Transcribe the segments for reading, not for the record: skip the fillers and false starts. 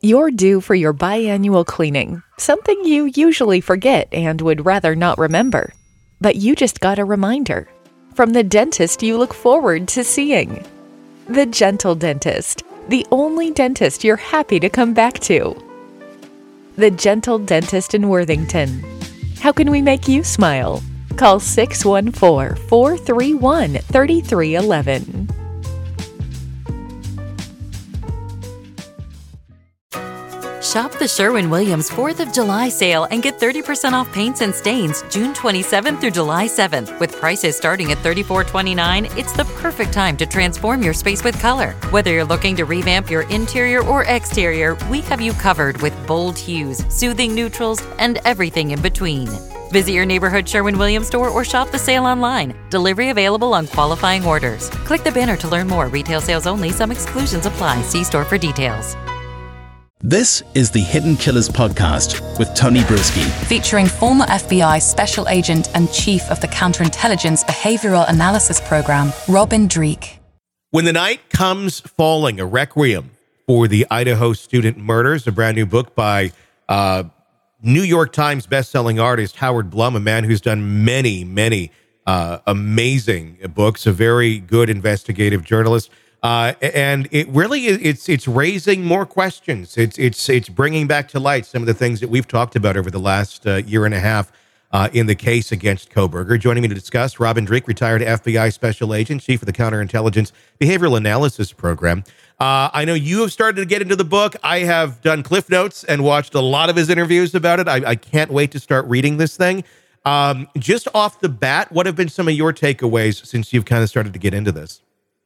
You're due for your biannual cleaning, something you usually forget and would rather not remember. But you just got a reminder from the dentist you look forward to seeing. The Gentle Dentist, the only dentist you're happy to come back to. The Gentle Dentist in Worthington. How can we make you smile? Call 614-431-3311. Shop the Sherwin-Williams 4th of July sale and get 30% off paints and stains June 27th through July 7th. With prices starting at $34.29, it's the perfect time to transform your space with color. Whether you're looking to revamp your interior or exterior, we have you covered with bold hues, soothing neutrals, and everything in between. Visit your neighborhood Sherwin-Williams store or shop the sale online. Delivery available on qualifying orders. Click the banner to learn more. Retail sales only. Some exclusions apply. See store for details. This is the Hidden Killers podcast with Tony Brueski. Featuring former FBI Special Agent and Chief of the Counterintelligence Behavioral Analysis Program, Robin Dreeke. When the Night Comes Falling, a requiem for the Idaho student murders, a brand new book by New York Times bestselling artist Howard Blum, a man who's done many amazing books, a very good investigative journalist. And it really is, it's raising more questions. It's bringing back to light some of the things that we've talked about over the last year and a half in the case against Kohberger. Joining me to discuss, Robin Dreeke, retired FBI Special Agent, Chief of the Counterintelligence Behavioral Analysis Program. I know you have started to get into the book. I have done Cliff Notes and watched a lot of his interviews about it. I can't wait to start reading this thing. Just off the bat, what have been some of your takeaways since you've kind of started to get into this?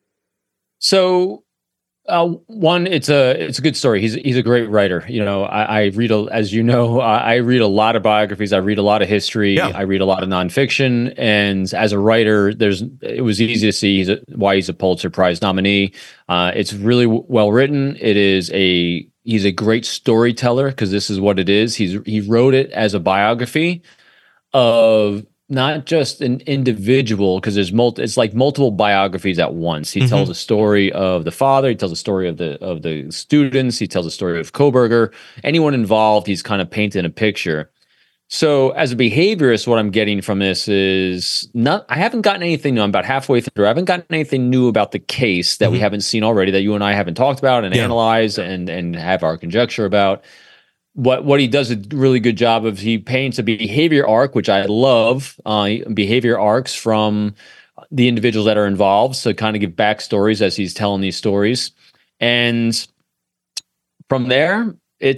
So, one, it's a good story. He's a great writer. You know, I read, as you know, I read a lot of biographies. I read a lot of history. Yeah. I read a lot of nonfiction. And as a writer, it was easy to see why he's a Pulitzer Prize nominee. It's really well written. He's a great storyteller, because this is what it is. He wrote it as a biography of not just an individual, because it's like multiple biographies at once. He tells a story of the father, he tells a story of the students, he tells a story of Kohberger. Anyone involved, he's kind of painting a picture. So as a behaviorist, what I'm getting from this is I haven't gotten anything new. I'm about halfway through. I haven't gotten anything new about the case that we haven't seen already, that you and I haven't talked about and analyzed and have our conjecture about. What he does a really good job of, he paints a behavior arc, which I love, behavior arcs from the individuals that are involved. So kind of give backstories as he's telling these stories. And from there,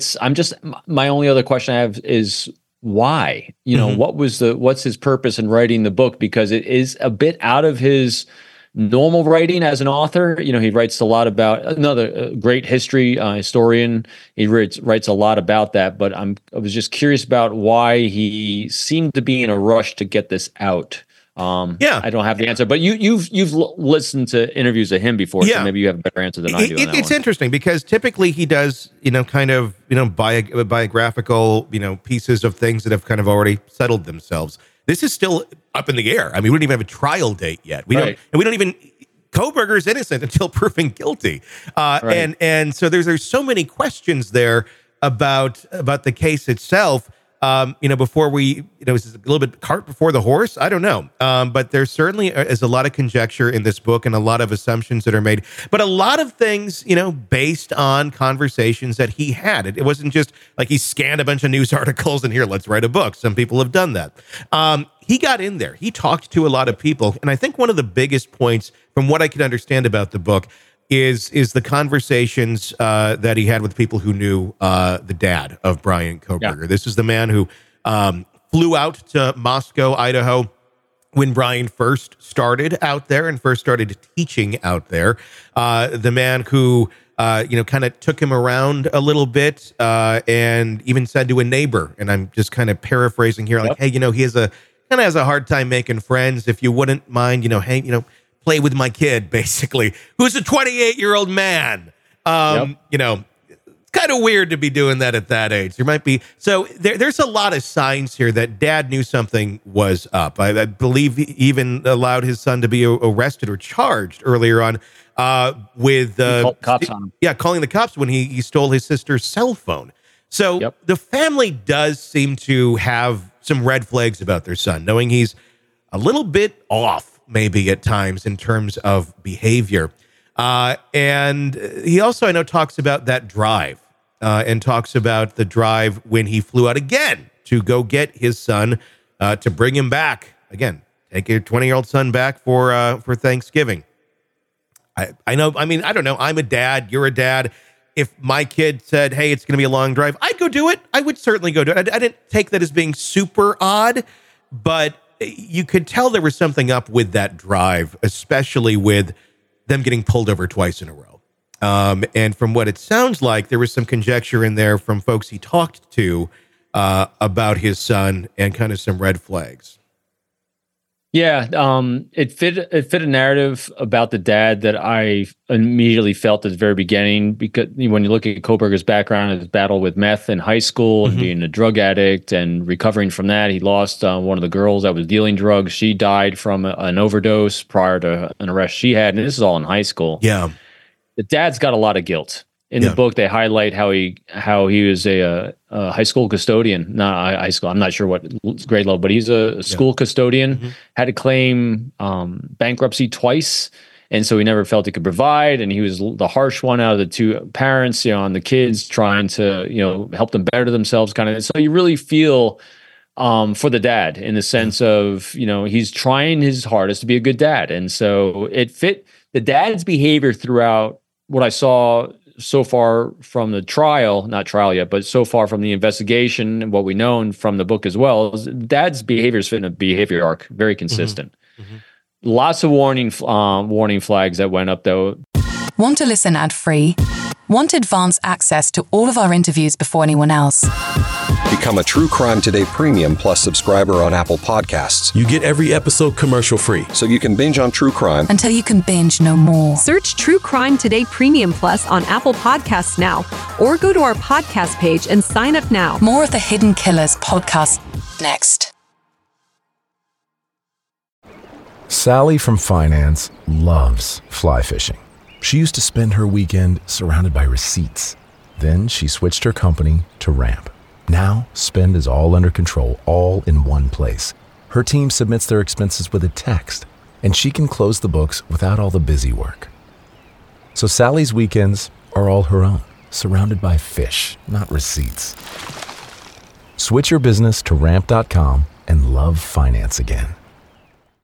my only other question I have is why? You know, what's his purpose in writing the book? Because it is a bit out of his normal writing as an author. You know, he writes a lot about another great history historian. He writes a lot about that, but I was just curious about why he seemed to be in a rush to get this out. I don't have the answer, but you've listened to interviews of him before, so maybe you have a better answer than I do. It's interesting because typically he does, biographical, pieces of things that have kind of already settled themselves. This is still up in the air. I mean, we don't even have a trial date yet. Kohberger's innocent until proven guilty. And so there's so many questions there about the case itself. Before we, is a little bit cart before the horse? I don't know. But there certainly is a lot of conjecture in this book and a lot of assumptions that are made. But a lot of things, based on conversations that he had. It wasn't just like he scanned a bunch of news articles and here, let's write a book. Some people have done that. He got in there. He talked to a lot of people. And I think one of the biggest points from what I could understand about the book is the conversations that he had with people who knew the dad of Brian Kohberger. Yeah. This is the man who flew out to Moscow, Idaho, when Brian first started out there and first started teaching out there. The man who, kind of took him around a little bit and even said to a neighbor, and I'm just kind of paraphrasing here, like, hey, he has a hard time making friends. If you wouldn't mind, play with my kid, basically, who's a 28-year-old man. kind of weird to be doing that at that age. There might be, so there's a lot of signs here that dad knew something was up. I believe he even allowed his son to be arrested or charged earlier on with cops on him. Yeah, calling the cops when he stole his sister's cell phone. So the family does seem to have some red flags about their son, knowing he's a little bit off maybe at times in terms of behavior. And he also, I know, talks about that drive and talks about the drive when he flew out again to go get his son to bring him back. Again, take your 20-year-old son back for Thanksgiving. I know, I mean, I don't know. I'm a dad. You're a dad. If my kid said, hey, it's going to be a long drive, I'd go do it. I would certainly go do it. I didn't take that as being super odd, but you could tell there was something up with that drive, especially with them getting pulled over twice in a row. And from what it sounds like, there was some conjecture in there from folks he talked to about his son and kind of some red flags. Yeah, it fit a narrative about the dad that I immediately felt at the very beginning, because when you look at Kohberger's background, his battle with meth in high school and being a drug addict and recovering from that, he lost one of the girls that was dealing drugs. She died from an overdose prior to an arrest she had, and this is all in high school. Yeah, the dad's got a lot of guilt. In the book, they highlight how he was a high school custodian. Not high school. I'm not sure what grade level, but he's a school custodian. Had to claim bankruptcy twice, and so he never felt he could provide. And he was the harsh one out of the two parents, on the kids, trying to help them better themselves, kind of. So you really feel for the dad in the sense of he's trying his hardest to be a good dad, and so it fit the dad's behavior throughout what I saw so far from the trial, not trial yet, but so far from the investigation and what we know from the book as well, is dad's behavior is fitting a behavior arc, very consistent. Lots of warning flags that went up, though. Want to listen ad-free? Want advance access to all of our interviews before anyone else? Become a True Crime Today Premium Plus subscriber on Apple Podcasts. You get every episode commercial-free. So you can binge on true crime until you can binge no more. Search True Crime Today Premium Plus on Apple Podcasts now, or go to our podcast page and sign up now. More of the Hidden Killers podcast next. Sally from finance loves fly fishing. She used to spend her weekend surrounded by receipts. Then she switched her company to Ramp. Now, spend is all under control, all in one place. Her team submits their expenses with a text, and she can close the books without all the busy work. So Sally's weekends are all her own, surrounded by fish, not receipts. Switch your business to Ramp.com and love finance again.